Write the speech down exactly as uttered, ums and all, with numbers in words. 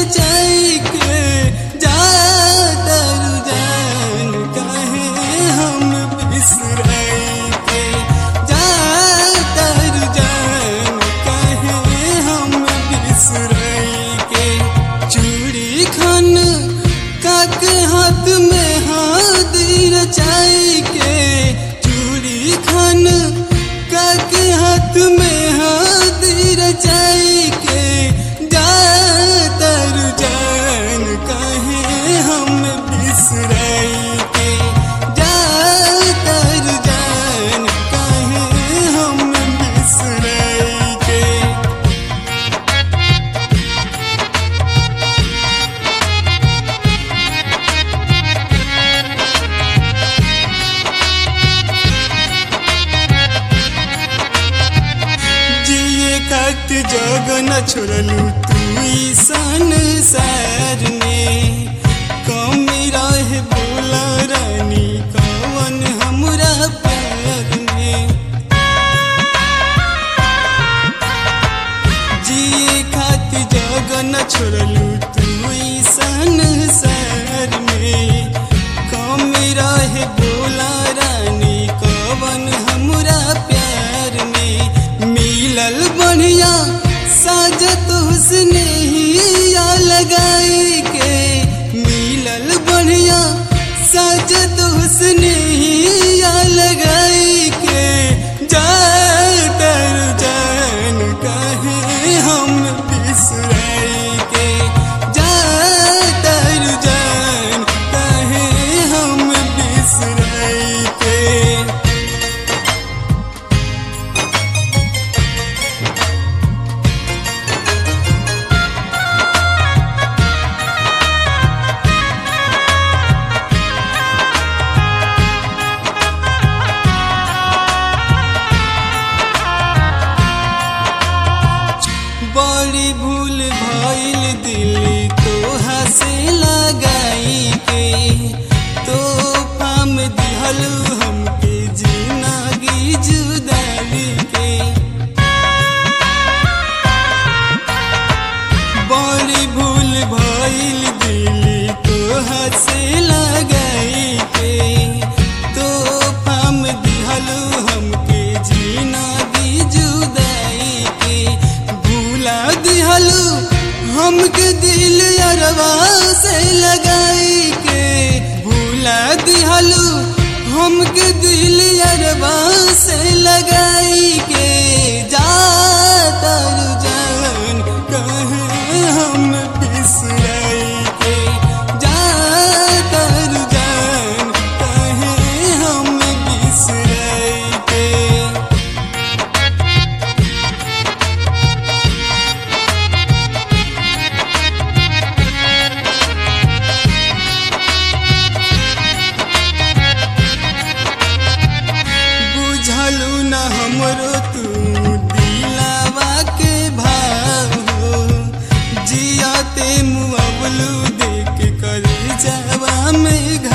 रचाई के जाता रुझान काहे हम बिसराई के जाता रुझान काहे हम बिसराई के चूड़ी खन काक हाथ में हादी रचाई के चूड़ी खन काक हाथ में हादी रचाई के जाता रुझान काहे हम बिसराई के जाता रुझान काहे हम बिसराई के जिए खातिर जग न छोड़लू तू ई संसार में कमी रहे बोला रानी कवन हमरा प्यार में जिए खातिर जग न छोड़लू तू ई संसार में कमी रहे बोला रानी कवन हमरा प्यार में मिलल बढ़िया साजत हुस्ने ही या लगाई के मिलल बढ़िया साजत हुस्ने ही या लगाई के जाता रुझान काहे हम बिसराई के जाता रुझान काहे हम बिसराई के बड़ी भूल भइल दिल तोहा से लगाई के तोहफा में दिहलू हमके जिंदगी जुदाई के बड़ी भूल भइल दिल तोहा से लगाई के तोहफा में दिहलू हमके जिंदगी जुदाई के भूला दिहलू हमके दिल अरवा से लगाई के भूला दिहलू हमके दिल अरवा से लगाई के जाता रुझान काहे हम बिसराई के जाता रुझान काहे हम बिसराई के बुझलू न हमरो तू दिलावा के भाव हो जियाते मुअबलू देख कर जावा में